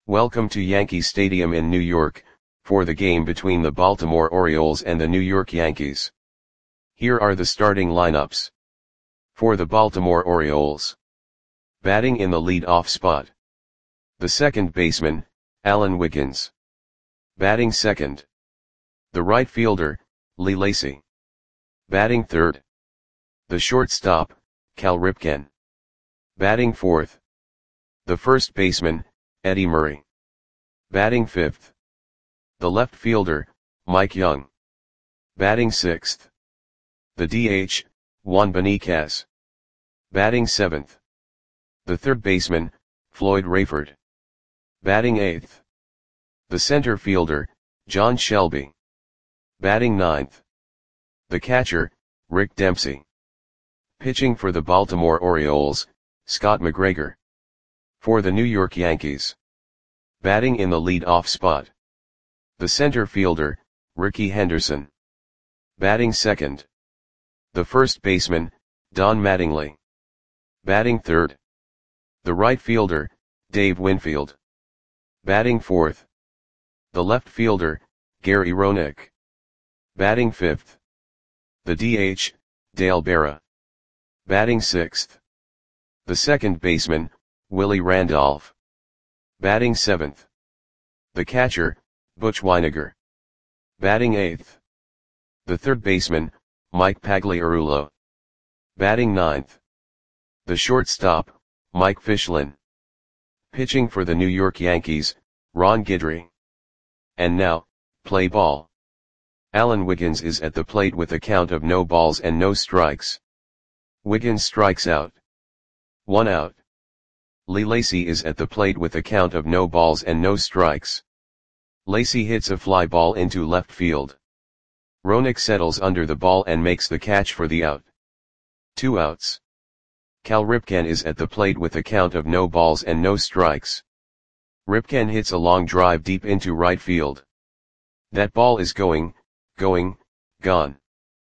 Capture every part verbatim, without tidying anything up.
Welcome to Yankee Stadium in New York, for the game between the Baltimore Orioles and the New York Yankees. Here are the starting lineups. For the Baltimore Orioles. Batting in the lead-off spot. The second baseman, Alan Wiggins. Batting second. The right fielder, Lee Lacy. Batting third. The shortstop, Cal Ripken. Batting fourth. The first baseman, Eddie Murray. Batting fifth. The left fielder, Mike Young. Batting sixth. The D H, Juan Beniquez. Batting seventh. The third baseman, Floyd Rayford. Batting eighth. The center fielder, John Shelby. Batting ninth. The catcher, Rick Dempsey. Pitching for the Baltimore Orioles, Scott McGregor. For the New York Yankees. Batting in the lead-off spot. The center fielder, Rickey Henderson. Batting second. The first baseman, Don Mattingly. Batting third. The right fielder, Dave Winfield. Batting fourth. The left fielder, Gary Roenick. Batting fifth. The D H, Dale Berra. Batting sixth. The second baseman, Willie Randolph. Batting seventh. The catcher, Butch Wynegar. Batting eighth. The third baseman, Mike Pagliarulo. Batting ninth. The shortstop, Mike Fichlin. Pitching for the New York Yankees, Ron Guidry. And now, play ball. Alan Wiggins is at the plate with a count of no balls and no strikes. Wiggins strikes out. One out. Lee Lacy is at the plate with a count of no balls and no strikes. Lacy hits a fly ball into left field. Roenick settles under the ball and makes the catch for the out. Two outs. Cal Ripken is at the plate with a count of no balls and no strikes. Ripken hits a long drive deep into right field. That ball is going, going, gone.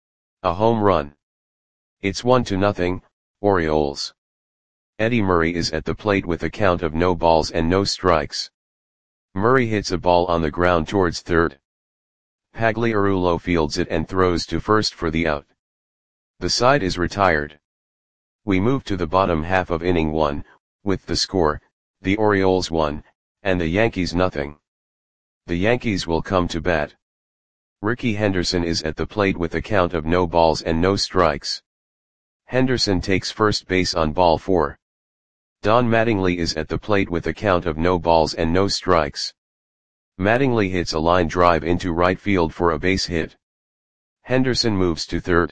A home run. It's one to nothing, Orioles. Eddie Murray is at the plate with a count of no balls and no strikes. Murray hits a ball on the ground towards third. Pagliarulo fields it and throws to first for the out. The side is retired. We move to the bottom half of inning one, with the score, the Orioles one, and the Yankees nothing. The Yankees will come to bat. Rickey Henderson is at the plate with a count of no balls and no strikes. Henderson takes first base on ball four. Don Mattingly is at the plate with a count of no balls and no strikes. Mattingly hits a line drive into right field for a base hit. Henderson moves to third.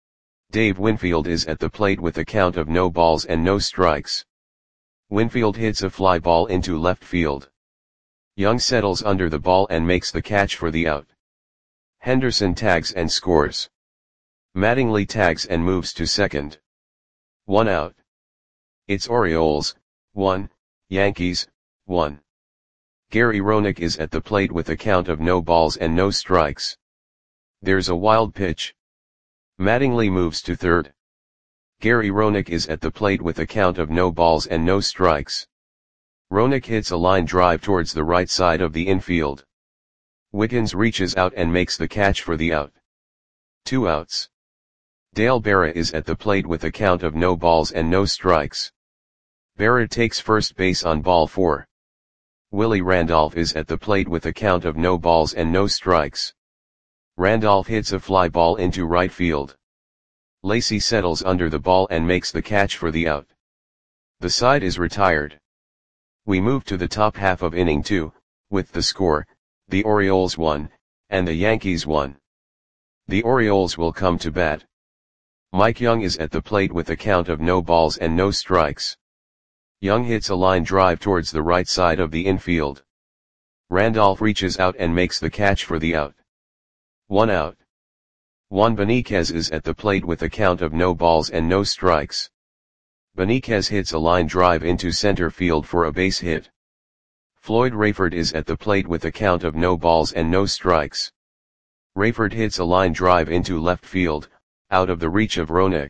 Dave Winfield is at the plate with a count of no balls and no strikes. Winfield hits a fly ball into left field. Young settles under the ball and makes the catch for the out. Henderson tags and scores. Mattingly tags and moves to second. One out. It's Orioles, one, Yankees, one. Gary Roenick is at the plate with a count of no balls and no strikes. There's a wild pitch. Mattingly moves to third. Gary Roenick is at the plate with a count of no balls and no strikes. Roenick hits a line drive towards the right side of the infield. Wiggins reaches out and makes the catch for the out. Two outs. Dale Berra is at the plate with a count of no balls and no strikes. Berra takes first base on ball four. Willie Randolph is at the plate with a count of no balls and no strikes. Randolph hits a fly ball into right field. Lacy settles under the ball and makes the catch for the out. The side is retired. We move to the top half of inning two, with the score, the Orioles one, and the Yankees one. The Orioles will come to bat. Mike Young is at the plate with a count of no balls and no strikes. Young hits a line drive towards the right side of the infield. Randolph reaches out and makes the catch for the out. One out. Juan Beniquez is at the plate with a count of no balls and no strikes. Beniquez hits a line drive into center field for a base hit. Floyd Rayford is at the plate with a count of no balls and no strikes. Rayford hits a line drive into left field, out of the reach of Roenick.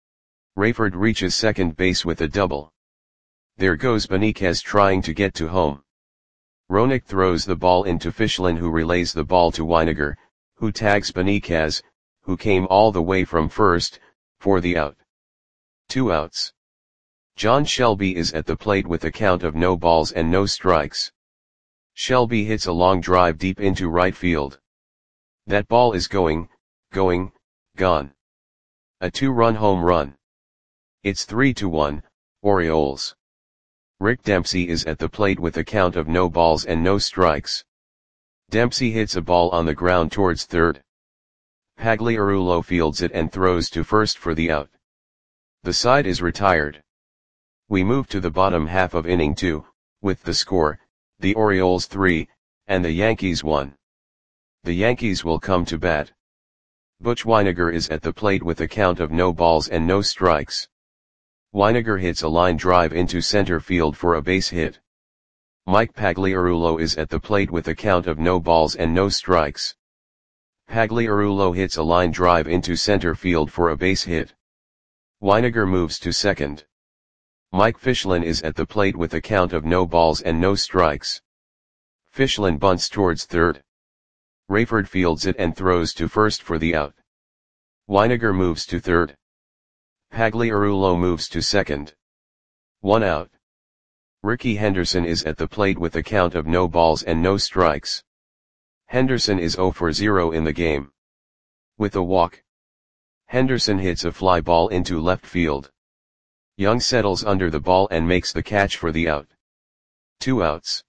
Rayford reaches second base with a double. There goes Beniquez trying to get to home. Roenick throws the ball into Fischlin, who relays the ball to Weiniger, who tags Benitez, who came all the way from first, for the out. Two outs. John Shelby is at the plate with a count of no balls and no strikes. Shelby hits a long drive deep into right field. That ball is going, going, gone. A two-run home run. It's three to one, Orioles. Rick Dempsey is at the plate with a count of no balls and no strikes. Dempsey hits a ball on the ground towards third. Pagliarulo fields it and throws to first for the out. The side is retired. We move to the bottom half of inning two, with the score, the Orioles three, and the Yankees one. The Yankees will come to bat. Butch Weiniger is at the plate with a count of no balls and no strikes. Weiniger hits a line drive into center field for a base hit. Mike Pagliarulo is at the plate with a count of no balls and no strikes. Pagliarulo hits a line drive into center field for a base hit. Weiniger moves to second. Mike Fischlin is at the plate with a count of no balls and no strikes. Fischlin bunts towards third. Rayford fields it and throws to first for the out. Weiniger moves to third. Pagliarulo moves to second. One out. Rickey Henderson is at the plate with a count of no balls and no strikes. Henderson is zero for zero in the game. With a walk, Henderson hits a fly ball into left field. Young settles under the ball and makes the catch for the out. Two outs.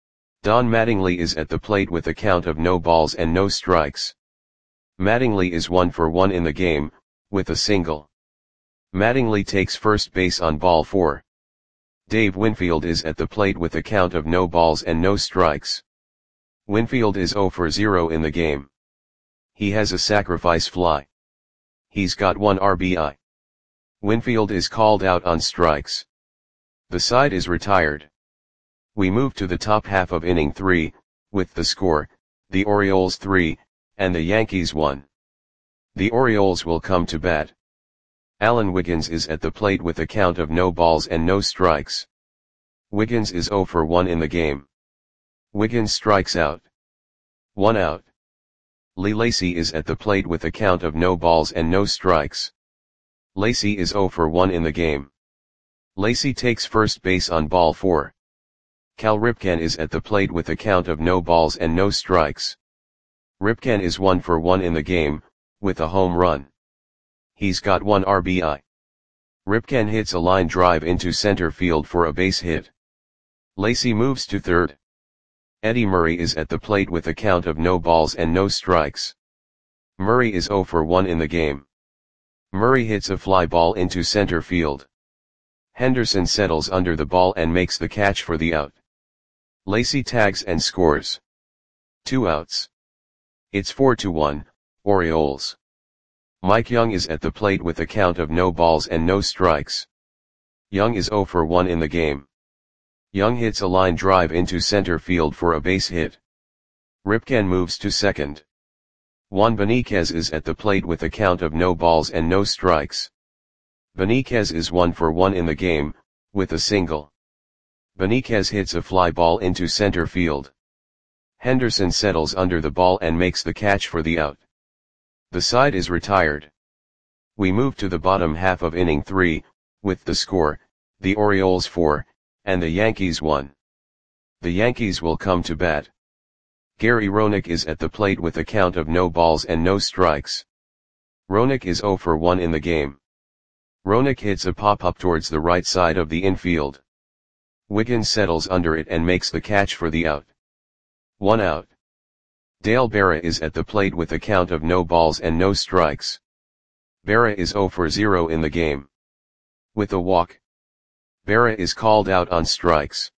Don Mattingly is at the plate with a count of no balls and no strikes. Mattingly is one for one in the game, with a single. Mattingly takes first base on ball four. Dave Winfield is at the plate with a count of no balls and no strikes. Winfield is zero for zero in the game. He has a sacrifice fly. He's got one R B I. Winfield is called out on strikes. The side is retired. We move to the top half of inning three, with the score, the Orioles three, and the Yankees one. The Orioles will come to bat. Alan Wiggins is at the plate with a count of no balls and no strikes. Wiggins is zero for one in the game. Wiggins strikes out. One out. Lee Lacy is at the plate with a count of no balls and no strikes. Lacy is zero for one in the game. Lacy takes first base on ball four. Cal Ripken is at the plate with a count of no balls and no strikes. Ripken is one for one in the game, with a home run. He's got one R B I. Ripken hits a line drive into center field for a base hit. Lacy moves to third. Eddie Murray is at the plate with a count of no balls and no strikes. Murray is zero for one in the game. Murray hits a fly ball into center field. Henderson settles under the ball and makes the catch for the out. Lacy tags and scores. Two outs. It's four to one, Orioles. Mike Young is at the plate with a count of no balls and no strikes. Young is zero for one in the game. Young hits a line drive into center field for a base hit. Ripken moves to second. Juan Benitez is at the plate with a count of no balls and no strikes. Benitez is one for one in the game, with a single. Benitez hits a fly ball into center field. Henderson settles under the ball and makes the catch for the out. The side is retired. We move to the bottom half of inning three, with the score, the Orioles four, and the Yankees one. The Yankees will come to bat. Gary Roenick is at the plate with a count of no balls and no strikes. Roenick is zero for one in the game. Roenick hits a pop-up towards the right side of the infield. Wiggins settles under it and makes the catch for the out. One out. Dale Berra is at the plate with a count of no balls and no strikes. Berra is zero for zero in the game. With a walk, Berra is called out on strikes.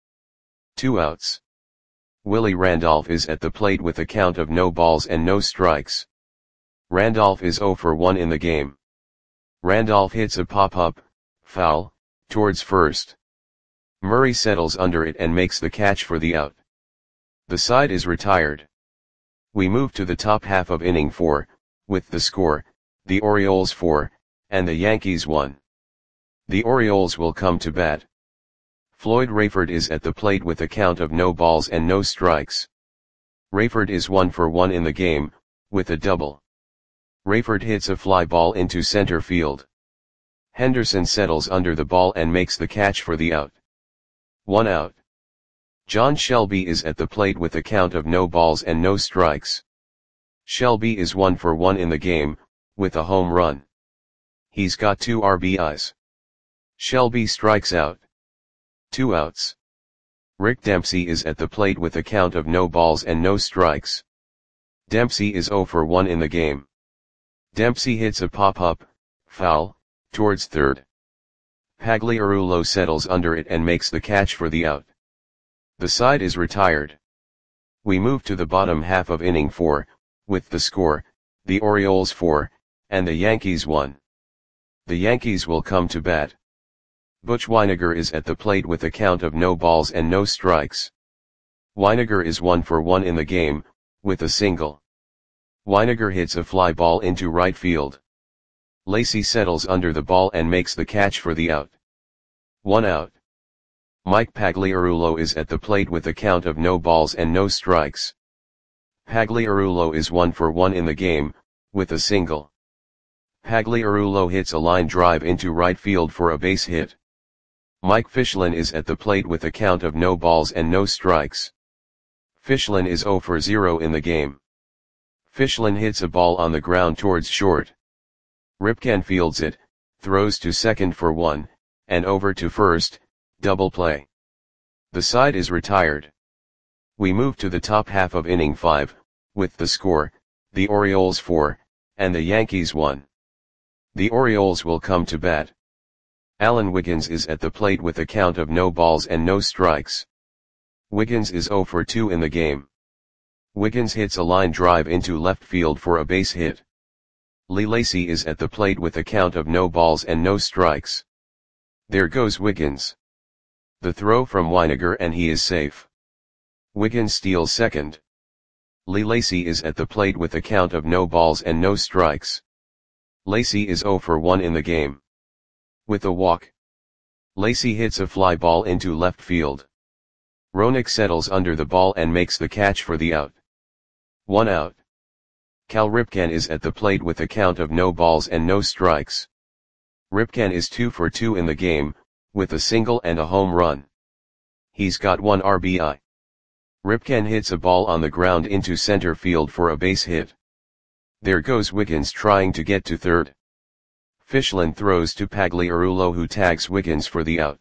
Two outs. Willie Randolph is at the plate with a count of no balls and no strikes. Randolph is zero for one in the game. Randolph hits a pop-up, foul, towards first. Murray settles under it and makes the catch for the out. The side is retired. We move to the top half of inning four, with the score, the Orioles four, and the Yankees one. The Orioles will come to bat. Floyd Rayford is at the plate with a count of no balls and no strikes. Rayford is one for one in the game, with a double. Rayford hits a fly ball into center field. Henderson settles under the ball and makes the catch for the out. One out. John Shelby is at the plate with a count of no balls and no strikes. Shelby is one for one in the game, with a home run. He's got two R B Is. Shelby strikes out. Two outs. Rick Dempsey is at the plate with a count of no balls and no strikes. Dempsey is zero for one in the game. Dempsey hits a pop-up, foul, towards third. Pagliarulo settles under it and makes the catch for the out. The side is retired. We move to the bottom half of inning four, with the score, the Orioles four, and the Yankees one. The Yankees will come to bat. Butch Wynegar is at the plate with a count of no balls and no strikes. Wynegar is one for one in the game, with a single. Wynegar hits a fly ball into right field. Lacy settles under the ball and makes the catch for the out. One out. Mike Pagliarulo is at the plate with a count of no balls and no strikes. Pagliarulo is one for one in the game, with a single. Pagliarulo hits a line drive into right field for a base hit. Mike Fichlin is at the plate with a count of no balls and no strikes. Fichlin is zero for zero in the game. Fichlin hits a ball on the ground towards short. Ripken fields it, throws to second for one, and over to first, double play. The side is retired. We move to the top half of inning five, with the score, the Orioles four, and the Yankees one. The Orioles will come to bat. Alan Wiggins is at the plate with a count of no balls and no strikes. Wiggins is zero for two in the game. Wiggins hits a line drive into left field for a base hit. Lee Lacy is at the plate with a count of no balls and no strikes. There goes Wiggins. The throw from Wynegar and he is safe. Wiggins steals second. Lee Lacy is at the plate with a count of no balls and no strikes. Lacy is zero for one in the game. With a walk. Lacy hits a fly ball into left field. Roenick settles under the ball and makes the catch for the out. One out. Cal Ripken is at the plate with a count of no balls and no strikes. Ripken is two for two in the game, with a single and a home run. He's got one R B I. Ripken hits a ball on the ground into center field for a base hit. There goes Wiggins trying to get to third. Fichlin throws to Pagliarulo who tags Wiggins for the out.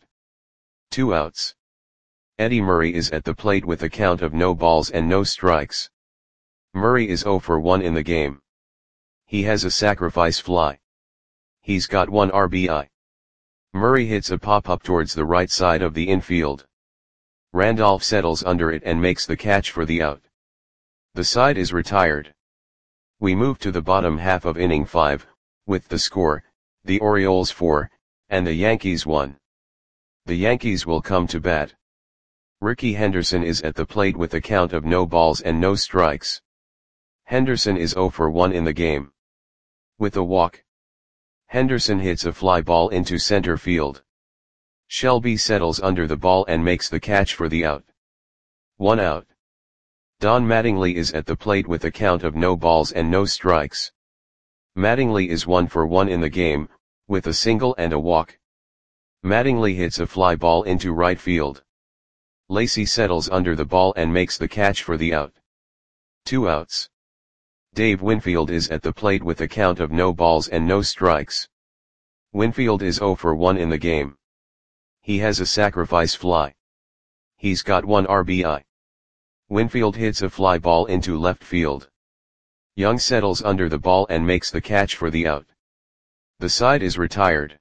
Two outs. Eddie Murray is at the plate with a count of no balls and no strikes. Murray is zero for one in the game. He has a sacrifice fly. He's got one R B I. Murray hits a pop-up towards the right side of the infield. Randolph settles under it and makes the catch for the out. The side is retired. We move to the bottom half of inning five, with the score, the Orioles four, and the Yankees one. The Yankees will come to bat. Ricky Henderson is at the plate with a count of no balls and no strikes. Henderson is zero for one in the game. With a walk. Henderson hits a fly ball into center field. Shelby settles under the ball and makes the catch for the out. One out. Don Mattingly is at the plate with a count of no balls and no strikes. Mattingly is one for one in the game, with a single and a walk. Mattingly hits a fly ball into right field. Lacy settles under the ball and makes the catch for the out. Two outs. Dave Winfield is at the plate with a count of no balls and no strikes. Winfield is zero for one in the game. He has a sacrifice fly. He's got one R B I. Winfield hits a fly ball into left field. Young settles under the ball and makes the catch for the out. The side is retired.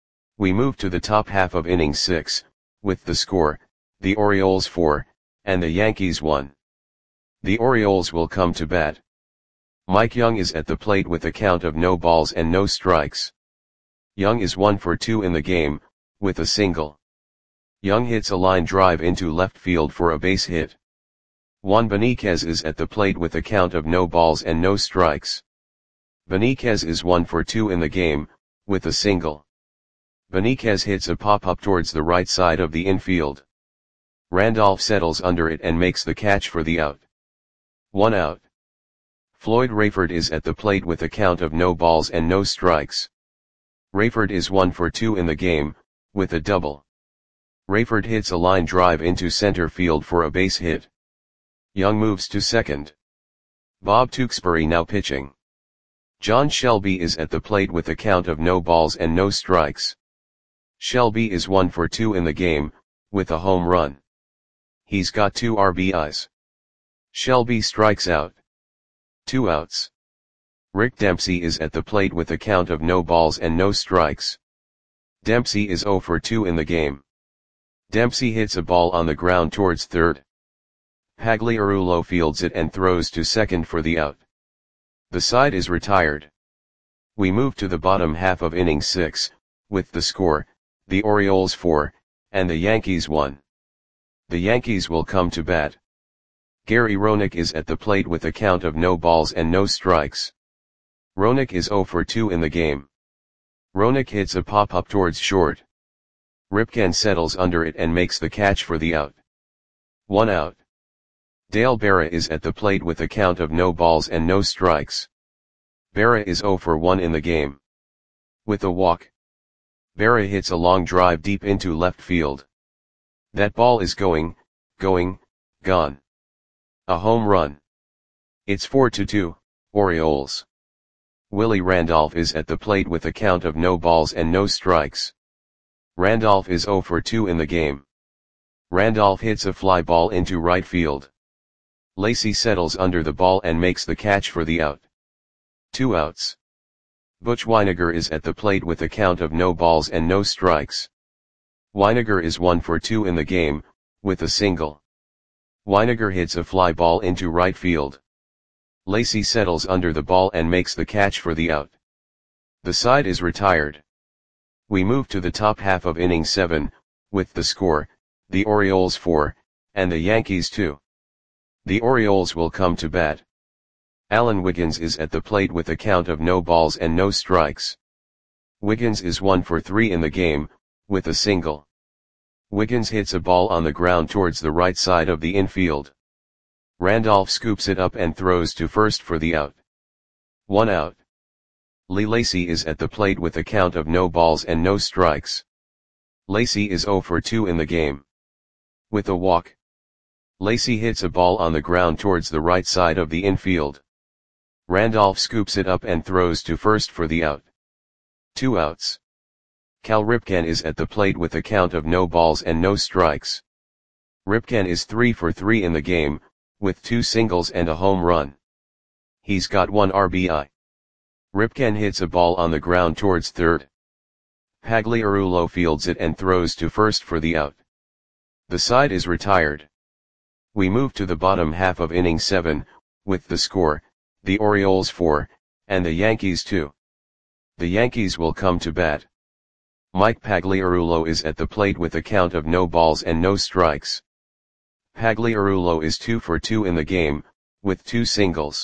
We move to the top half of inning six, with the score, the Orioles four, and the Yankees one. The Orioles will come to bat. Mike Young is at the plate with a count of no balls and no strikes. Young is one for two in the game, with a single. Young hits a line drive into left field for a base hit. Juan Beniquez is at the plate with a count of no balls and no strikes. Beniquez is one for two in the game, with a single. Benitez hits a pop-up towards the right side of the infield. Randolph settles under it and makes the catch for the out. One out. Floyd Rayford is at the plate with a count of no balls and no strikes. Rayford is one for two in the game, with a double. Rayford hits a line drive into center field for a base hit. Young moves to second. Bob Tewksbury now pitching. John Shelby is at the plate with a count of no balls and no strikes. Shelby is one for two in the game, with a home run. He's got two R B Is. Shelby strikes out. Two outs. Rick Dempsey is at the plate with a count of no balls and no strikes. Dempsey is zero for two in the game. Dempsey hits a ball on the ground towards third. Pagliarulo fields it and throws to second for the out. The side is retired. We move to the bottom half of inning six, with the score, the Orioles four, and the Yankees one. The Yankees will come to bat. Gary Roenick is at the plate with a count of no balls and no strikes. Roenick is zero for two in the game. Roenick hits a pop-up towards short. Ripken settles under it and makes the catch for the out. One out. Dale Berra is at the plate with a count of no balls and no strikes. Berra is zero for one in the game. With a walk. Berra hits a long drive deep into left field. That ball is going, going, gone. A home run. It's four to two, Orioles. Willie Randolph is at the plate with a count of no balls and no strikes. Randolph is zero for two in the game. Randolph hits a fly ball into right field. Lacy settles under the ball and makes the catch for the out. Two outs. Butch Wynegar is at the plate with a count of no balls and no strikes. Wynegar is one for two in the game, with a single. Wynegar hits a fly ball into right field. Lacy settles under the ball and makes the catch for the out. The side is retired. We move to the top half of inning seven, with the score, the Orioles four, and the Yankees two. The Orioles will come to bat. Alan Wiggins is at the plate with a count of no balls and no strikes. Wiggins is one for three in the game, with a single. Wiggins hits a ball on the ground towards the right side of the infield. Randolph scoops it up and throws to first for the out. One out. Lee Lacy is at the plate with a count of no balls and no strikes. Lacy is zero for two in the game. With a walk. Lacy hits a ball on the ground towards the right side of the infield. Randolph scoops it up and throws to first for the out. Two outs. Cal Ripken is at the plate with a count of no balls and no strikes. Ripken is three for three in the game, with two singles and a home run. He's got one R B I. Ripken hits a ball on the ground towards third. Pagliarulo fields it and throws to first for the out. The side is retired. We move to the bottom half of inning seven, with the score, the Orioles four, and the Yankees two. The Yankees will come to bat. Mike Pagliarulo is at the plate with a count of no balls and no strikes. Pagliarulo is two for two in the game, with two singles.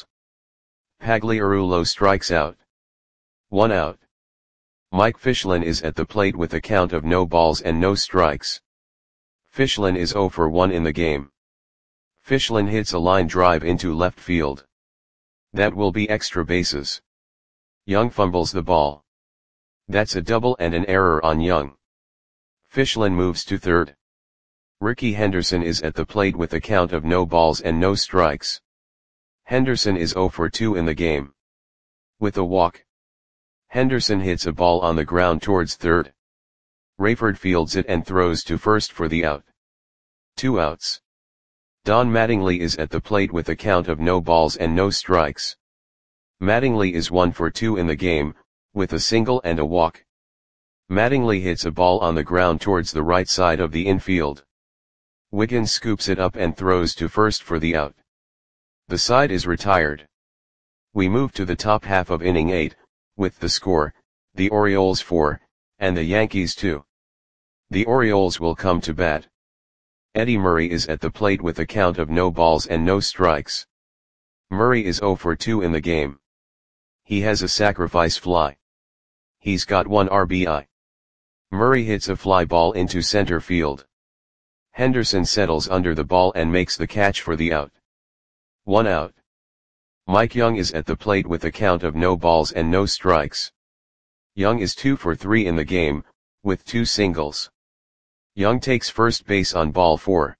Pagliarulo strikes out. One out. Mike Fischlin is at the plate with a count of no balls and no strikes. Fischlin is zero for one in the game. Fischlin hits a line drive into left field. That will be extra bases. Young fumbles the ball. That's a double and an error on Young. Fischlin moves to third. Ricky Henderson is at the plate with a count of no balls and no strikes. Henderson is zero for two in the game. With a walk. Henderson hits a ball on the ground towards third. Rayford fields it and throws to first for the out. Two outs. Don Mattingly is at the plate with a count of no balls and no strikes. Mattingly is one for two in the game, with a single and a walk. Mattingly hits a ball on the ground towards the right side of the infield. Wiggins scoops it up and throws to first for the out. The side is retired. We move to the top half of inning eight, with the score, the Orioles four, and the Yankees two. The Orioles will come to bat. Eddie Murray is at the plate with a count of no balls and no strikes. Murray is zero for two in the game. He has a sacrifice fly. He's got one R B I. Murray hits a fly ball into center field. Henderson settles under the ball and makes the catch for the out. One out. Mike Young is at the plate with a count of no balls and no strikes. Young is two for three in the game, with two singles. Young takes first base on ball four.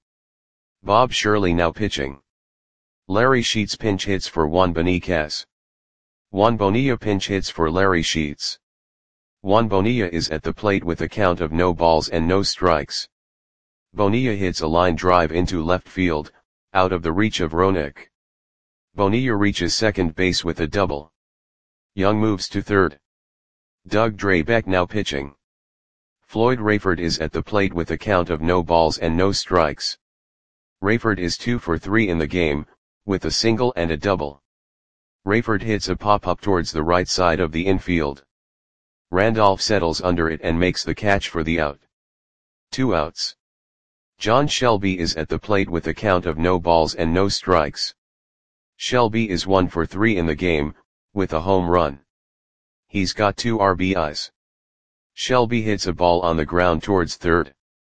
Bob Shirley now pitching. Larry Sheets pinch hits for Juan Beniquez. Juan Bonilla pinch hits for Larry Sheets. Juan Bonilla is at the plate with a count of no balls and no strikes. Bonilla hits a line drive into left field, out of the reach of Roenick. Bonilla reaches second base with a double. Young moves to third. Doug Drabek now pitching. Floyd Rayford is at the plate with a count of no balls and no strikes. Rayford is two for three in the game, with a single and a double. Rayford hits a pop-up towards the right side of the infield. Randolph settles under it and makes the catch for the out. Two outs. John Shelby is at the plate with a count of no balls and no strikes. Shelby is one for three in the game, with a home run. He's got two R B Is. Shelby hits a ball on the ground towards third.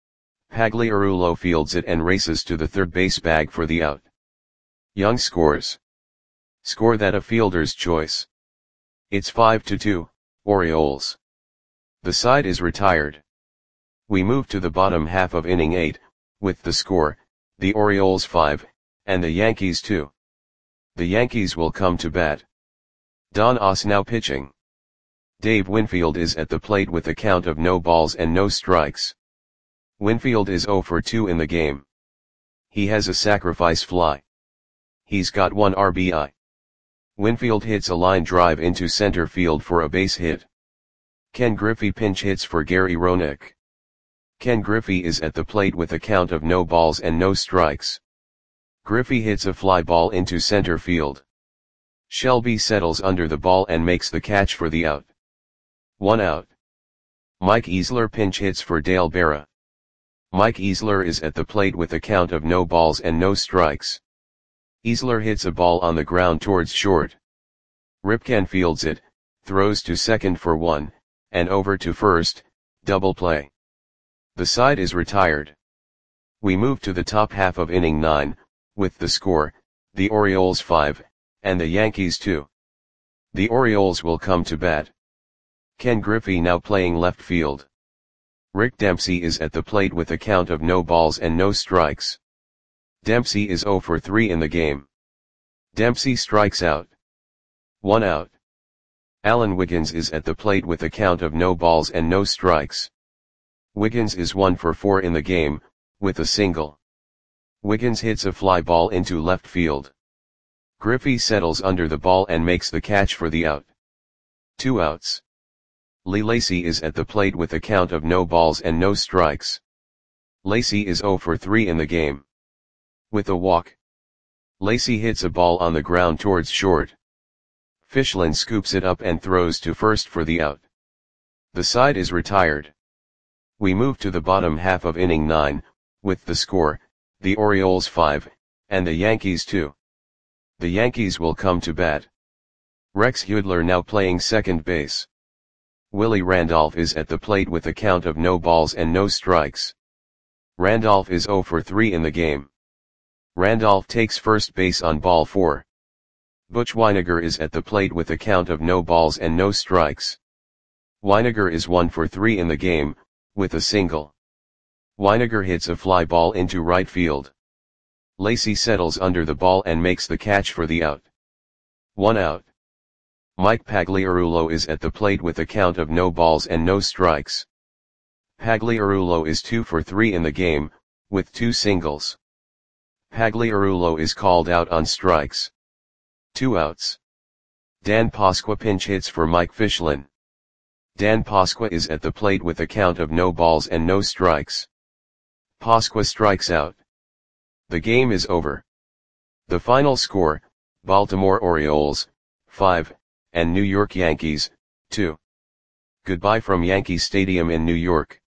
Pagliarulo fields it and races to the third base bag for the out. Young scores. Score that a fielder's choice. It's five to two, Orioles. The side is retired. We move to the bottom half of inning eight, with the score, the Orioles five, and the Yankees two. The Yankees will come to bat. Don Oss now pitching. Dave Winfield is at the plate with a count of no balls and no strikes. Winfield is zero for two in the game. He has a sacrifice fly. He's got one R B I. Winfield hits a line drive into center field for a base hit. Ken Griffey pinch hits for Gary Roenick. Ken Griffey is at the plate with a count of no balls and no strikes. Griffey hits a fly ball into center field. Shelby settles under the ball and makes the catch for the out. One out. Mike Easler pinch hits for Dale Berra. Mike Easler is at the plate with a count of no balls and no strikes. Easler hits a ball on the ground towards short. Ripken fields it, throws to second for one, and over to first, double play. The side is retired. We move to the top half of inning nine, with the score, the Orioles five, and the Yankees two. The Orioles will come to bat. Ken Griffey now playing left field. Rick Dempsey is at the plate with a count of no balls and no strikes. Dempsey is zero for three in the game. Dempsey strikes out. One out. Alan Wiggins is at the plate with a count of no balls and no strikes. Wiggins is one for four in the game, with a single. Wiggins hits a fly ball into left field. Griffey settles under the ball and makes the catch for the out. Two outs. Lee Lacy is at the plate with a count of no balls and no strikes. Lacy is zero for three in the game. With a walk. Lacy hits a ball on the ground towards short. Fischlin scoops it up and throws to first for the out. The side is retired. We move to the bottom half of inning nine, with the score, the Orioles five, and the Yankees two. The Yankees will come to bat. Rex Hudler now playing second base. Willie Randolph is at the plate with a count of no balls and no strikes. Randolph is zero for three in the game. Randolph takes first base on ball four. Butch Weiniger is at the plate with a count of no balls and no strikes. Weiniger is one for three in the game, with a single. Weiniger hits a fly ball into right field. Lacy settles under the ball and makes the catch for the out. One out. Mike Pagliarulo is at the plate with a count of no balls and no strikes. Pagliarulo is two for three in the game, with two singles. Pagliarulo is called out on strikes. Two outs. Dan Pasqua pinch hits for Mike Fischlin. Dan Pasqua is at the plate with a count of no balls and no strikes. Pasqua strikes out. The game is over. The final score, Baltimore Orioles, five, and New York Yankees, two. Goodbye from Yankee Stadium in New York.